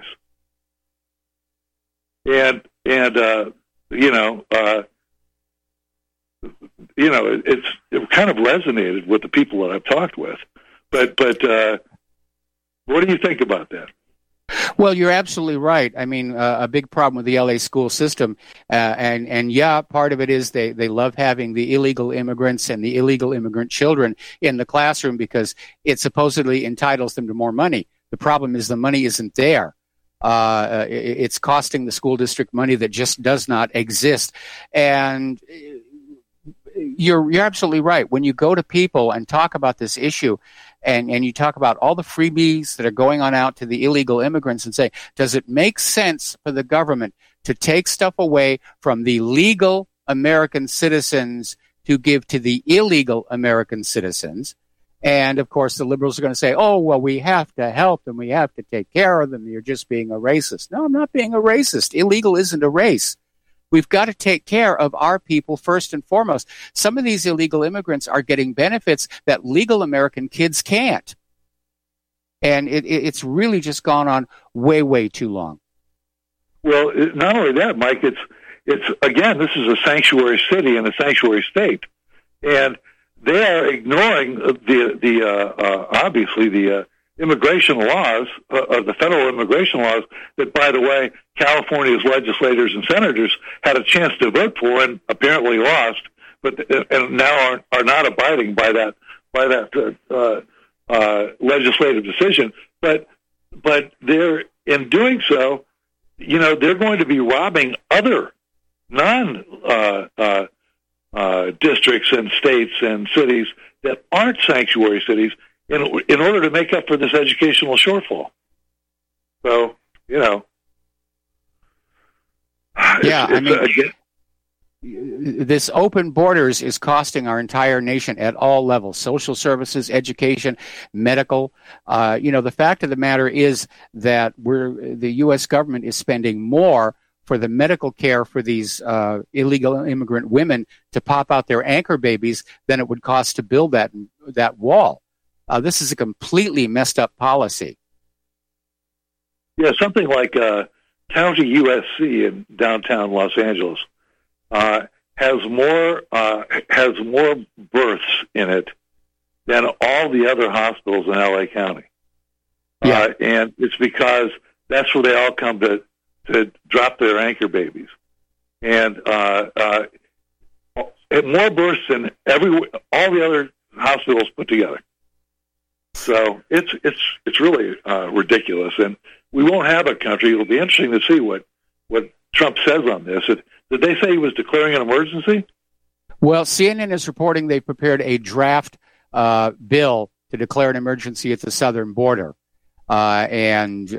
it kind of resonated with the people that I've talked with. But what do you think about that? Well, you're absolutely right. I mean, a big problem with the LA school system, and part of it is they love having the illegal immigrants and the illegal immigrant children in the classroom because it supposedly entitles them to more money. The problem is the money isn't there. It's costing the school district money that just does not exist. And you're absolutely right. When you go to people and talk about this issue, and you talk about all the freebies that are going on out to the illegal immigrants and say, does it make sense for the government to take stuff away from the legal American citizens to give to the illegal American citizens? And, of course, the liberals are going to say, oh, well, we have to help them. We have to take care of them. You're just being a racist. No, I'm not being a racist. Illegal isn't a race. We've got to take care of our people first and foremost. Some of these illegal immigrants are getting benefits that legal American kids can't. And it's really just gone on way, way too long. Well, not only that, Mike, it's again, this is a sanctuary city and a sanctuary state. And they are ignoring obviously the immigration laws, the federal immigration laws that, by the way, California's legislators and senators had a chance to vote for and apparently lost, and now are not abiding by that legislative decision. But they're, in doing so, they're going to be robbing other non districts and states and cities that aren't sanctuary cities in order to make up for this educational shortfall. So, this open borders is costing our entire nation at all levels: social services, education, medical. The fact of the matter is that the U.S. government is spending more for the medical care for these illegal immigrant women to pop out their anchor babies than it would cost to build that wall. This is a completely messed up policy. Yeah, something like County USC in downtown Los Angeles has more births in it than all the other hospitals in LA County. Yeah. And it's because that's where they all come to drop their anchor babies. And more births than all the other hospitals put together. So it's really ridiculous, and we won't have a country. It'll be interesting to see what Trump says on this. Did they say he was declaring an emergency? Well, CNN is reporting they've prepared a draft bill to declare an emergency at the southern border, and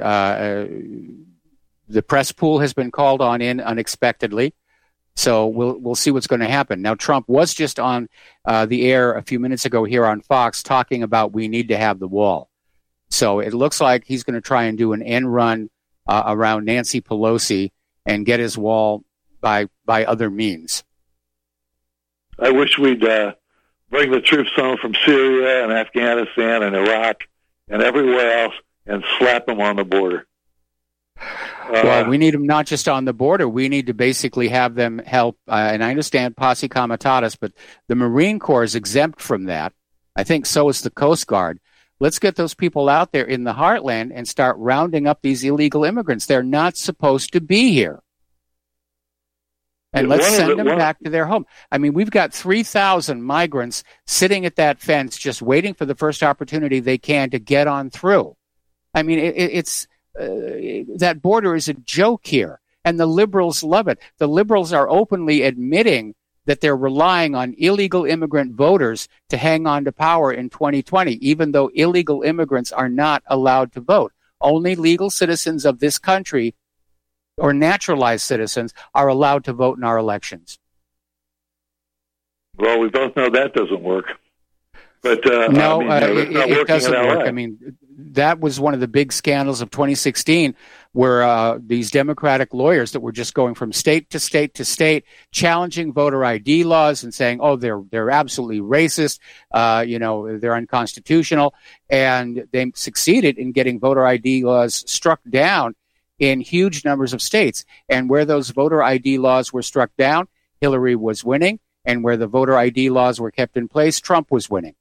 the press pool has been called in unexpectedly. So we'll see what's going to happen. Now, Trump was just on the air a few minutes ago here on Fox talking about we need to have the wall. So it looks like he's going to try and do an end run around Nancy Pelosi and get his wall by other means. I wish we'd bring the troops home from Syria and Afghanistan and Iraq and everywhere else and slap them on the border. Well, we need them not just on the border. We need to basically have them help. And I understand posse comitatus, but the Marine Corps is exempt from that. I think so is the Coast Guard. Let's get those people out there in the heartland and start rounding up these illegal immigrants. They're not supposed to be here. And let's send them back to their home. I mean, we've got 3,000 migrants sitting at that fence just waiting for the first opportunity they can to get on through. I mean, it's... that border is a joke here, and the liberals love it. The liberals are openly admitting that they're relying on illegal immigrant voters to hang on to power in 2020, even though illegal immigrants are not allowed to vote. Only legal citizens of this country or naturalized citizens are allowed to vote in our elections. Well, we both know that doesn't work. But no, it doesn't work. I mean, that was one of the big scandals of 2016, where these Democratic lawyers that were just going from state to state to state, challenging voter ID laws and saying, "Oh, they're absolutely racist. They're unconstitutional," and they succeeded in getting voter ID laws struck down in huge numbers of states. And where those voter ID laws were struck down, Hillary was winning. and where the voter ID laws were kept in place, Trump was winning.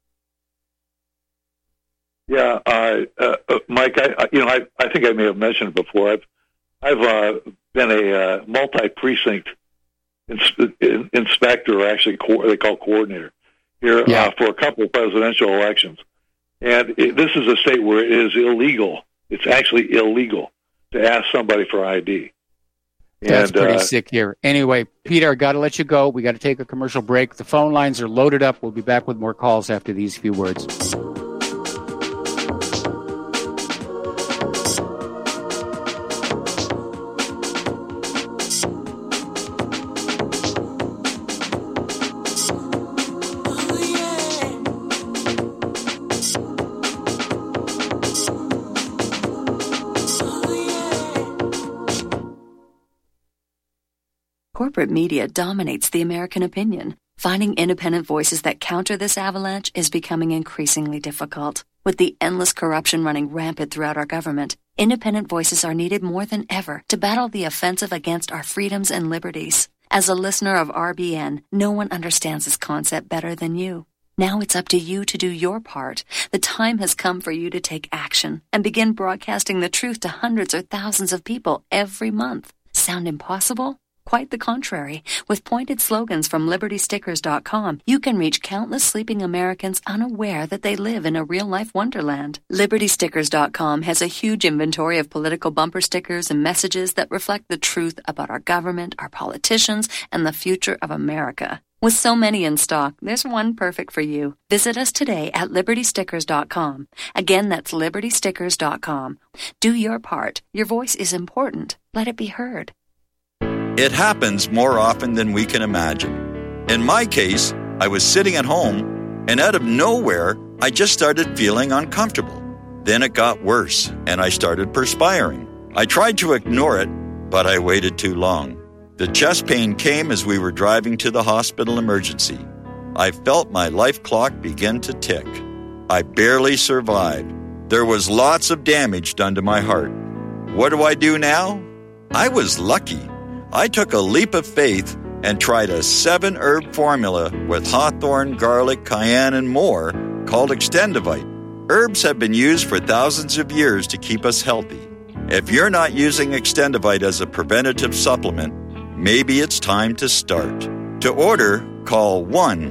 Yeah, Mike, I think I may have mentioned it before. I've been a multi-precinct inspector, or actually they call coordinator, here for a couple of presidential elections. And this is a state where it is illegal. It's actually illegal to ask somebody for ID. That's pretty sick here. Anyway, Peter, I got to let you go. We got to take a commercial break. The phone lines are loaded up. We'll be back with more calls after these few words. Corporate media dominates the American opinion. Finding independent voices that counter this avalanche is becoming increasingly difficult. With the endless corruption running rampant throughout our government, independent voices are needed more than ever to battle the offensive against our freedoms and liberties. As a listener of RBN, no one understands this concept better than you. Now it's up to you to do your part. The time has come for you to take action and begin broadcasting the truth to hundreds or thousands of people every month. Sound impossible? Quite the contrary. With pointed slogans from LibertyStickers.com, you can reach countless sleeping Americans unaware that they live in a real-life wonderland. LibertyStickers.com has a huge inventory of political bumper stickers and messages that reflect the truth about our government, our politicians, and the future of America. With so many in stock, there's one perfect for you. Visit us today at LibertyStickers.com. Again, that's LibertyStickers.com. Do your part. Your voice is important. Let it be heard. It happens more often than we can imagine. In my case, I was sitting at home, and out of nowhere, I just started feeling uncomfortable. Then it got worse, and I started perspiring. I tried to ignore it, but I waited too long. The chest pain came as we were driving to the hospital emergency. I felt my life clock begin to tick. I barely survived. There was lots of damage done to my heart. What do I do now? I was lucky. I took a leap of faith and tried a 7-herb formula with hawthorn, garlic, cayenne, and more called Extendivite. Herbs have been used for thousands of years to keep us healthy. If you're not using Extendivite as a preventative supplement, maybe it's time to start. To order, call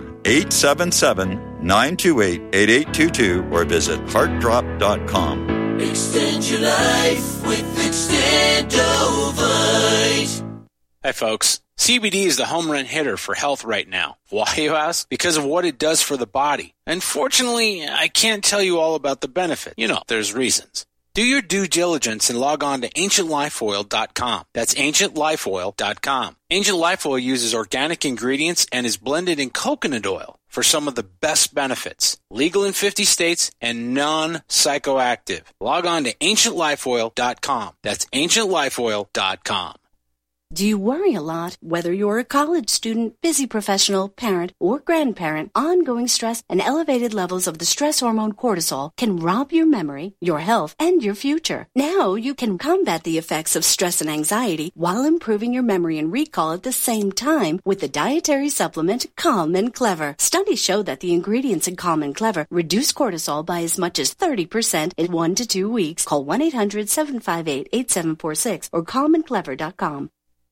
1-877-928-8822 or visit heartdrop.com. Extend your life with Extendovite. Hi, folks. CBD is the home run hitter for health right now. Why, you ask? Because of what it does for the body. Unfortunately, I can't tell you all about the benefit. You know, there's reasons. Do your due diligence and log on to AncientLifeOil.com. That's AncientLifeOil.com. Ancient Life Oil uses organic ingredients and is blended in coconut oil for some of the best benefits. Legal in 50 states and non-psychoactive. Log on to AncientLifeOil.com. That's AncientLifeOil.com. Do you worry a lot? Whether you're a college student, busy professional, parent, or grandparent, ongoing stress and elevated levels of the stress hormone cortisol can rob your memory, your health, and your future. Now you can combat the effects of stress and anxiety while improving your memory and recall at the same time with the dietary supplement Calm and Clever. Studies show that the ingredients in Calm and Clever reduce cortisol by as much as 30% in 1 to 2 weeks. Call 1-800-758-8746 or calmandclever.com.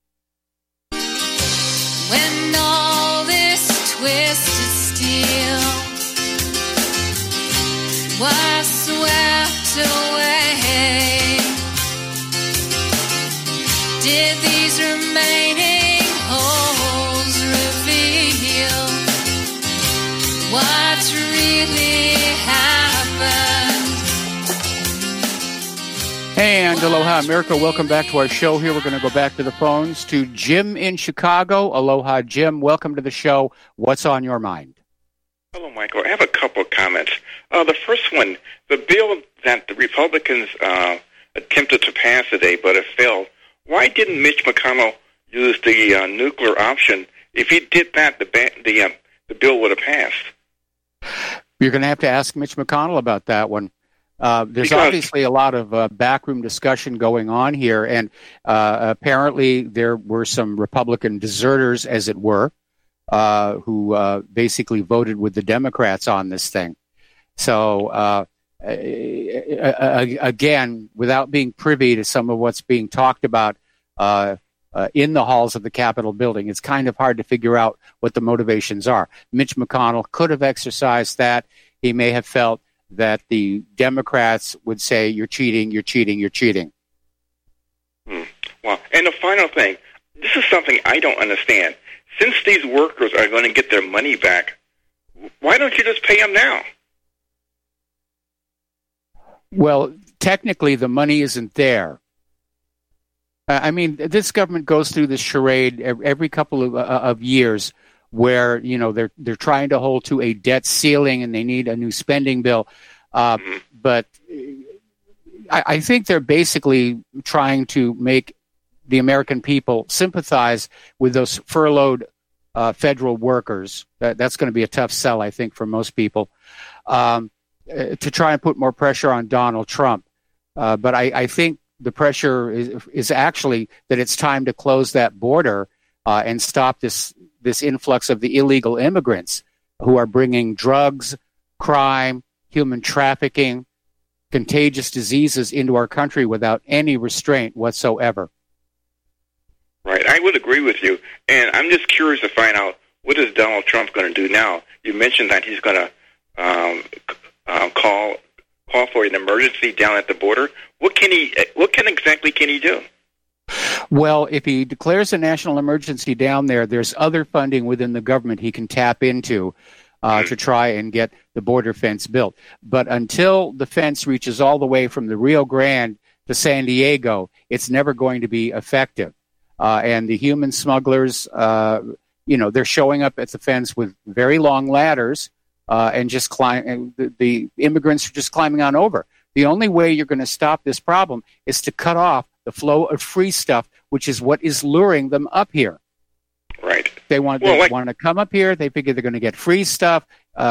When all this twisted steel was swept away, did these remaining holes reveal what really happened? And aloha, America. Welcome back to our show here. We're going to go back to the phones to Jim in Chicago. Aloha, Jim. Welcome to the show. What's on your mind? Hello, Michael. I have a couple of comments. The first one, the bill that the Republicans attempted to pass today, but it failed. Why didn't Mitch McConnell use the nuclear option? If he did that, the bill would have passed. You're going to have to ask Mitch McConnell about that one. There's obviously a lot of backroom discussion going on here, and apparently there were some Republican deserters, as it were, who basically voted with the Democrats on this thing. So, again, without being privy to some of what's being talked about in the halls of the Capitol building, it's kind of hard to figure out what the motivations are. Mitch McConnell could have exercised that. He may have felt that the Democrats would say, you're cheating, you're cheating, you're cheating. Well, and the final thing, this is something I don't understand. Since these workers are going to get their money back, why don't you just pay them now? Well, technically, the money isn't there. I mean, this government goes through this charade every couple of years where, you know, they're trying to hold to a debt ceiling and they need a new spending bill. But I think they're basically trying to make the American people sympathize with those furloughed federal workers. That's going to be a tough sell, I think, for most people, to try and put more pressure on Donald Trump. But I think the pressure is actually that it's time to close that border and stop this influx of the illegal immigrants who are bringing drugs, crime, human trafficking, contagious diseases into our country without any restraint whatsoever. Right, I would agree with you. And I'm just curious to find out, what is Donald Trump going to do now? You mentioned that he's going to call for an emergency down at the border. What exactly can he do? Well, if he declares a national emergency down there, there's other funding within the government he can tap into to try and get the border fence built. But until the fence reaches all the way from the Rio Grande to San Diego, it's never going to be effective. And the human smugglers, they're showing up at the fence with very long ladders and just the immigrants are just climbing on over. The only way you're going to stop this problem is to cut off the flow of free stuff, which is what is luring them up here. Right. They want to come up here. They figure they're going to get free stuff.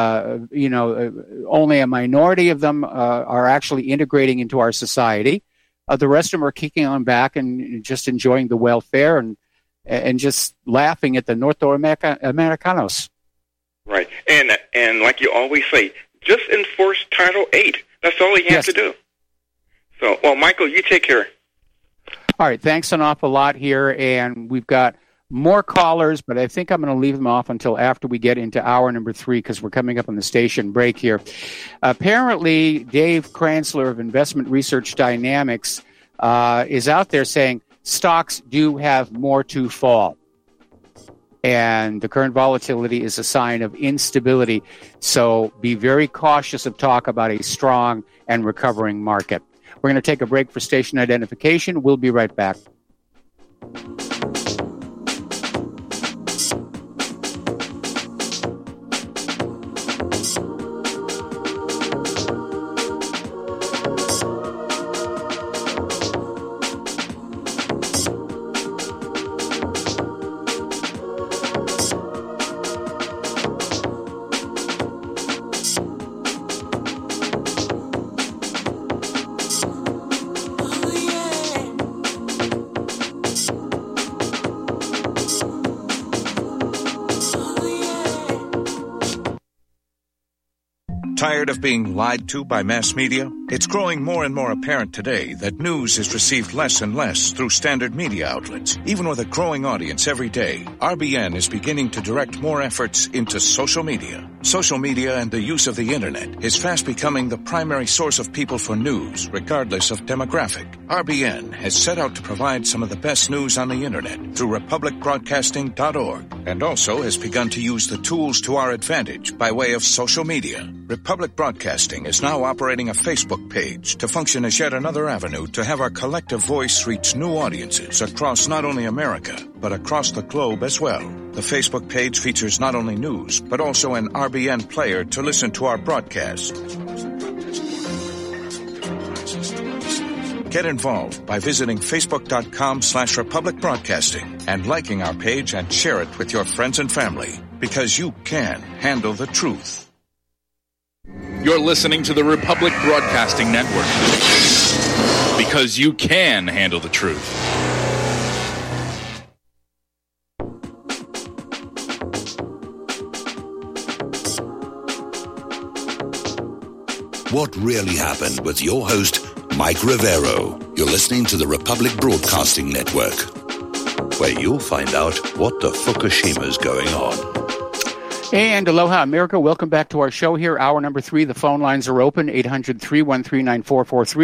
Only a minority of them are actually integrating into our society. The rest of them are kicking on back and just enjoying the welfare and just laughing at the Norte Americanos. Right. And like you always say, just enforce Title VIII. That's all you have to do. So, well, Michael, you take care. All right. Thanks an awful lot here. And we've got more callers, but I think I'm going to leave them off until after we get into hour number 3 because we're coming up on the station break here. Apparently, Dave Kranzler of Investment Research Dynamics is out there saying stocks do have more to fall. And the current volatility is a sign of instability. So be very cautious of talk about a strong and recovering market. We're going to take a break for station identification. We'll be right back. Tired of being lied to by mass media? It's growing more and more apparent today that news is received less and less through standard media outlets. Even with a growing audience every day, RBN is beginning to direct more efforts into social media. Social media and the use of the internet is fast becoming the primary source of people for news, regardless of demographic. RBN has set out to provide some of the best news on the internet through republicbroadcasting.org, and also has begun to use the tools to our advantage by way of social media. Republic Broadcasting is now operating a Facebook page to function as yet another avenue to have our collective voice reach new audiences across not only America, but across the globe as well. The Facebook page features not only news, but also an RBN player to listen to our broadcast. Get involved by visiting facebook.com/Republic Broadcasting and liking our page and share it with your friends and family, because you can handle the truth. You're listening to the Republic Broadcasting Network, because you can handle the truth. what really happened with your host, Mike Rivero. You're listening to the Republic Broadcasting Network, where you'll find out what the Fukushima's going on. And aloha, America. Welcome back to our show here. Hour number 3. The phone lines are open, 800-313-9443.